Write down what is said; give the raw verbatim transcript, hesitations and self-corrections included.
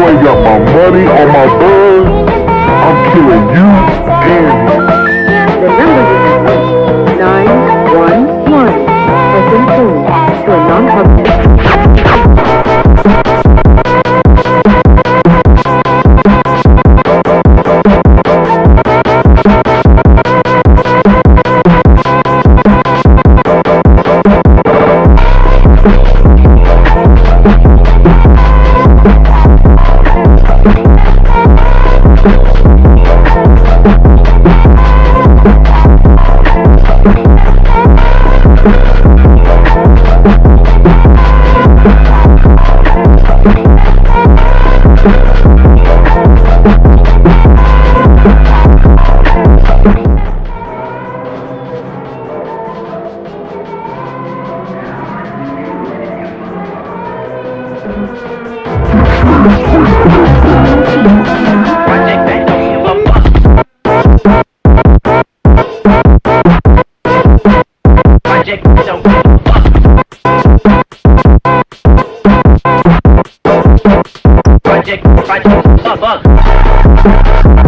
ain't got my money or my buzz, I'm killing you and him. The number you have nine one one has been changed to a non-public. Project don't give a fuck. Project, project, fuck, fuck.